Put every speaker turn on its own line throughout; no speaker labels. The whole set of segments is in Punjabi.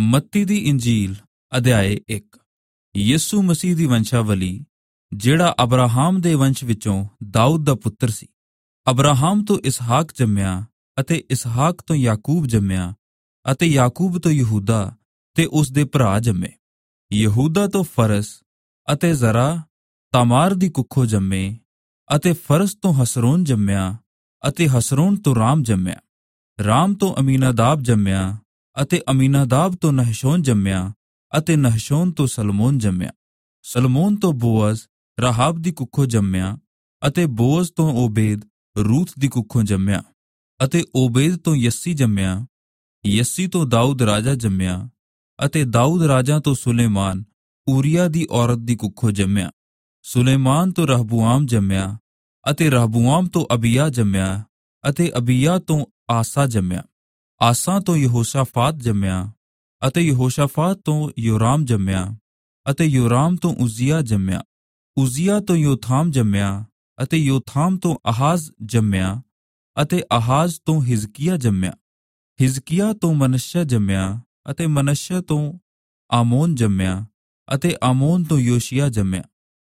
ਮੱਤੀ ਦੀ ਇੰਜੀਲ ਅਧਿਆਇ 1। ਯਿਸੂ ਮਸੀਹ ਦੀ ਵੰਸ਼ਾਵਲੀ, ਜਿਹੜਾ ਅਬਰਾਹਾਮ ਦੇ ਵੰਸ਼ ਵਿੱਚੋਂ ਦਾਊਦ ਦਾ ਪੁੱਤਰ ਸੀ। ਅਬਰਾਹਾਮ ਤੋਂ ਇਸਹਾਕ ਜੰਮਿਆ ਅਤੇ ਇਸਹਾਕ ਤੋਂ ਯਾਕੂਬ ਜੰਮਿਆ ਅਤੇ ਯਾਕੂਬ ਤੋਂ ਯਹੂਦਾ ਤੇ ਉਸ ਦੇ ਭਰਾ ਜੰਮੇ। ਯਹੂਦਾ ਤੋਂ ਫਰਸ ਅਤੇ ਜ਼ਰਾ ਤਾਮਾਰ ਦੀ ਕੁੱਖੋਂ ਜੰਮੇ ਅਤੇ ਫਰਸ ਤੋਂ ਹਸਰੋਨ ਜੰਮਿਆ ਅਤੇ ਹਸਰੋਨ ਤੋਂ ਰਾਮ ਜੰਮਿਆ। ਰਾਮ ਤੋਂ ਅਮੀਨਾਦਾਬ ਜੰਮਿਆ ਅਤੇ ਅਮੀਨਾਦਾਬ ਤੋਂ ਨਹਸ਼ੋਨ ਜੰਮਿਆ ਅਤੇ ਨਹਸ਼ੋਨ ਤੋਂ ਸਲਮੋਨ ਜੰਮਿਆ। ਸਲਮੋਨ ਤੋਂ ਬੋਅਜ਼ ਰਾਹਾਬ ਦੀ ਕੁੱਖੋਂ ਜੰਮਿਆ ਅਤੇ ਬੋਅਜ਼ ਤੋਂ ਓਬੇਦ ਰੂਤ ਦੀ ਕੁੱਖੋਂ ਜੰਮਿਆ ਅਤੇ ਓਬੇਦ ਤੋਂ ਯੱਸੀ ਜੰਮਿਆ। ਯੱਸੀ ਤੋਂ ਦਾਊਦ ਰਾਜਾ ਜੰਮਿਆ ਅਤੇ ਦਾਊਦ ਰਾਜਾ ਤੋਂ ਸੁਲੇਮਾਨ ਊਰੀਆ ਦੀ ਔਰਤ ਦੀ ਕੁੱਖੋਂ ਜੰਮਿਆ। ਸੁਲੇਮਾਨ ਤੋਂ ਰਹਬੁਆਮ ਜੰਮਿਆ ਅਤੇ ਰਹਬੁਆਮ ਤੋਂ ਅਬੀਯਾ ਜੰਮਿਆ ਅਤੇ ਅਬੀਯਾ ਤੋਂ ਆਸਾ ਜੰਮਿਆ। ਆਸਾ ਤੋਂ ਯਹੋਸ਼ਾਫਾਤ ਜੰਮਿਆ ਅਤੇ ਯਹੋਸ਼ਾਫਾਤ ਤੋਂ ਯੋਰਾਮ ਜੰਮਿਆ ਅਤੇ ਯੋਰਾਮ ਤੋਂ ਉਜ਼ੀਆ ਜੰਮਿਆ। ਉਜ਼ੀਆ ਤੋਂ ਯੋਥਾਮ ਜੰਮਿਆ ਅਤੇ ਯੋਥਾਮ ਤੋਂ ਆਹਾਜ਼ ਜੰਮਿਆ ਅਤੇ ਆਹਾਜ਼ ਤੋਂ ਹਿਜ਼ਕੀਆ ਜੰਮਿਆ। ਹਿਜ਼ਕੀਆ ਤੋਂ ਮਨੱਸ਼ਾ ਜੰਮਿਆ ਅਤੇ ਮਨੱਸ਼ਾ ਤੋਂ ਆਮੋਨ ਜੰਮਿਆ ਅਤੇ ਆਮੋਨ ਤੋਂ ਯੋਸ਼ੀਆ ਜੰਮਿਆ।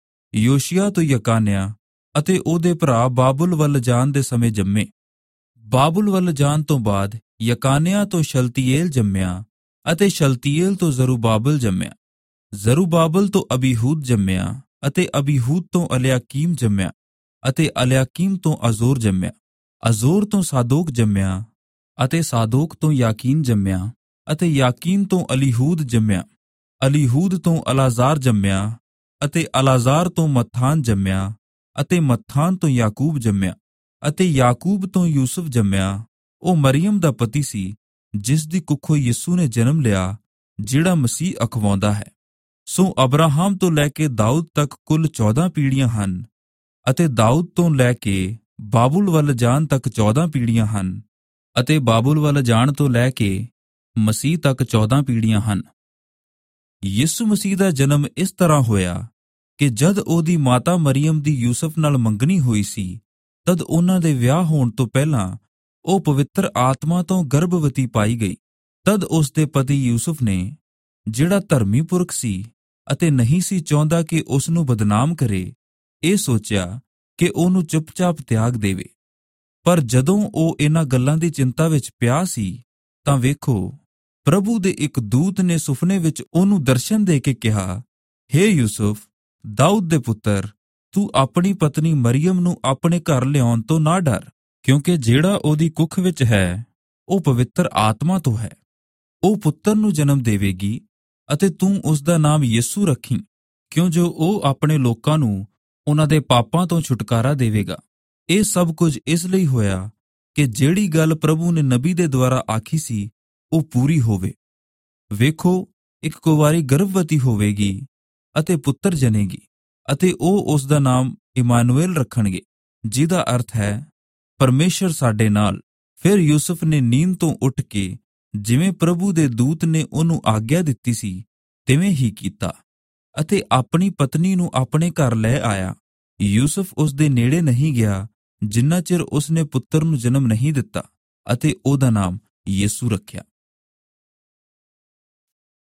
ਯੋਸ਼ੀਆ ਤੋਂ ਯਕਾਨਿਆ ਅਤੇ ਉਹਦੇ ਭਰਾ ਬਾਬੁਲ ਵੱਲ ਜਾਣ ਦੇ ਸਮੇਂ ਜੰਮੇ। ਬਾਬੁਲ ਵੱਲ ਜਾਣ ਤੋਂ ਬਾਅਦ ਯਕਾਨਿਆ ਤੋਂ ਸ਼ਲਤੀਏਲ ਜੰਮਿਆ ਅਤੇ ਸ਼ਲਤੀਏਲ ਤੋਂ ਜ਼ਰੂਬਾਬਲ ਜੰਮਿਆ। ਜ਼ਰੂਬਾਬਲ ਤੋਂ ਅਬੀਹੂਦ ਜੰਮਿਆ ਅਤੇ ਅਬੀਹੂਦ ਤੋਂ ਅਲਿਆਕੀਮ ਜੰਮਿਆ ਅਤੇ ਅਲਿਆਕੀਮ ਤੋਂ ਅਜ਼ੋਰ ਜੰਮਿਆ। ਅਜ਼ੋਰ ਤੋਂ ਸਾਦੋਕ ਜੰਮਿਆ ਅਤੇ ਸਾਦੋਕ ਤੋਂ ਯਾਕੀਨ ਜੰਮਿਆ ਅਤੇ ਯਾਕੀਨ ਤੋਂ ਅਲੀਹੂਦ ਜੰਮਿਆ। ਅਲੀਹੂਦ ਤੋਂ ਅਲਾਜ਼ਾਰ ਜੰਮਿਆ ਅਤੇ ਅਲਾਜ਼ਾਰ ਤੋਂ ਮੱਥਾਨ ਜੰਮਿਆ ਅਤੇ ਮੱਥਾਨ ਤੋਂ ਯਾਕੂਬ ਜੰਮਿਆ ਅਤੇ ਯਾਕੂਬ ਤੋਂ ਯੂਸਫ ਜੰਮਿਆ। ਉਹ ਮਰੀਅਮ ਦਾ ਪਤੀ ਸੀ, ਜਿਸ ਦੀ ਕੁੱਖੋਂ ਯਿਸੂ ਨੇ ਜਨਮ ਲਿਆ, ਜਿਹੜਾ ਮਸੀਹ ਅਖਵਾਉਂਦਾ ਹੈ। ਸੋ ਅਬਰਾਹਾਮ ਤੋਂ ਲੈ ਕੇ ਦਾਊਦ ਤੱਕ ਕੁੱਲ 14 ਪੀੜ੍ਹੀਆਂ ਹਨ ਅਤੇ ਦਾਊਦ ਤੋਂ ਲੈ ਕੇ ਬਾਬੁਲ ਵੱਲ ਜਾਣ ਤੱਕ 14 ਪੀੜ੍ਹੀਆਂ ਹਨ ਅਤੇ ਬਾਬੁਲ ਵੱਲ ਜਾਣ ਤੋਂ ਲੈ ਕੇ ਮਸੀਹ ਤੱਕ 14 ਪੀੜ੍ਹੀਆਂ ਹਨ। ਯਿਸੂ ਮਸੀਹ ਦਾ ਜਨਮ ਇਸ ਤਰ੍ਹਾਂ ਹੋਇਆ ਕਿ ਜਦ ਉਹਦੀ ਮਾਤਾ ਮਰੀਅਮ ਦੀ ਯੂਸਫ ਨਾਲ ਮੰਗਣੀ ਹੋਈ ਸੀ, ਤਦ ਉਹਨਾਂ ਦੇ ਵਿਆਹ ਹੋਣ ਤੋਂ ਪਹਿਲਾਂ ਉਹ ਪਵਿੱਤਰ ਆਤਮਾ ਤੋਂ ਗਰਭਵਤੀ ਪਾਈ ਗਈ। ਤਦ ਉਸ ਦੇ ਪਤੀ ਯੂਸਫ ਨੇ, ਜਿਹੜਾ ਧਰਮੀ ਪੁਰਖ ਸੀ ਅਤੇ ਨਹੀਂ ਸੀ ਚਾਹੁੰਦਾ ਕਿ ਉਸ ਨੂੰ ਬਦਨਾਮ ਕਰੇ, ਇਹ ਸੋਚਿਆ ਕਿ ਉਹਨੂੰ ਚੁੱਪਚਾਪ ਤਿਆਗ ਦੇਵੇ। ਪਰ ਜਦੋਂ ਉਹ ਇਹਨਾਂ ਗੱਲਾਂ ਦੀ ਚਿੰਤਾ ਵਿੱਚ ਪਿਆ ਸੀ, ਤਾਂ ਵੇਖੋ, ਪ੍ਰਭੂ ਦੇ ਇੱਕ ਦੂਤ ਨੇ ਸੁਫਨੇ ਵਿੱਚ ਉਹਨੂੰ ਦਰਸ਼ਨ ਦੇ ਕੇ ਕਿਹਾ, ਹੇ ਯੂਸਫ, ਦਾਊਦ ਦੇ ਪੁੱਤਰ, ਤੂੰ ਆਪਣੀ ਪਤਨੀ ਮਰੀਅਮ ਨੂੰ ਆਪਣੇ ਘਰ ਲਿਆਉਣ ਤੋਂ ਨਾ ਡਰ, ਕਿਉਂਕਿ ਜਿਹੜਾ ਉਹਦੀ ਕੁੱਖ ਵਿੱਚ ਹੈ, ਉਹ ਪਵਿੱਤਰ ਆਤਮਾ ਤੋਂ ਹੈ। ਉਹ ਪੁੱਤਰ ਨੂੰ ਜਨਮ ਦੇਵੇਗੀ ਅਤੇ ਤੂੰ ਉਸ ਦਾ ਨਾਮ ਯਿਸੂ ਰੱਖੀਂ, ਕਿਉਂ ਜੋ ਉਹ ਆਪਣੇ ਲੋਕਾਂ ਨੂੰ ਉਹਨਾਂ ਦੇ ਪਾਪਾਂ ਤੋਂ ਛੁਟਕਾਰਾ ਦੇਵੇਗਾ। ਇਹ ਸਭ ਕੁਝ ਇਸ ਲਈ ਹੋਇਆ ਕਿ ਜਿਹੜੀ ਗੱਲ ਪ੍ਰਭੂ ਨੇ ਨਬੀ ਦੇ ਦੁਆਰਾ ਆਖੀ ਸੀ, ਉਹ ਪੂਰੀ ਹੋਵੇ। ਵੇਖੋ, ਇੱਕ ਕੁਵਾਰੀ ਗਰਭਵਤੀ ਹੋਵੇਗੀ ਅਤੇ ਪੁੱਤਰ ਜਨੇਗੀ ਅਤੇ ਉਹ ਉਸ ਦਾ ਨਾਮ ਇਮਾਨੁਏਲ ਰੱਖਣਗੇ, ਜਿਹਦਾ ਅਰਥ ਹੈ ਪਰਮੇਸ਼ਰ ਸਾਡੇ ਨਾਲ। ਫਿਰ ਯੂਸਫ ਨੇ ਨੀਂਦ ਤੋਂ ਉੱਠ ਕੇ, ਜਿਵੇਂ ਪ੍ਰਭੂ ਦੇ ਦੂਤ ਨੇ ਉਹਨੂੰ ਆਗਿਆ ਦਿੱਤੀ ਸੀ, ਤਿਵੇਂ ਹੀ ਕੀਤਾ ਅਤੇ ਆਪਣੀ ਪਤਨੀ ਨੂੰ ਆਪਣੇ ਘਰ ਲੈ ਆਇਆ। ਯੂਸਫ ਉਸ ਦੇ ਨੇੜੇ ਨਹੀਂ ਗਿਆ, ਜਿੰਨਾ ਚਿਰ ਉਸ ਨੇ ਪੁੱਤਰ ਨੂੰ ਜਨਮ ਨਹੀਂ ਦਿੱਤਾ ਅਤੇ ਉਹਦਾ ਨਾਮ ਯਿਸੂ ਰੱਖਿਆ।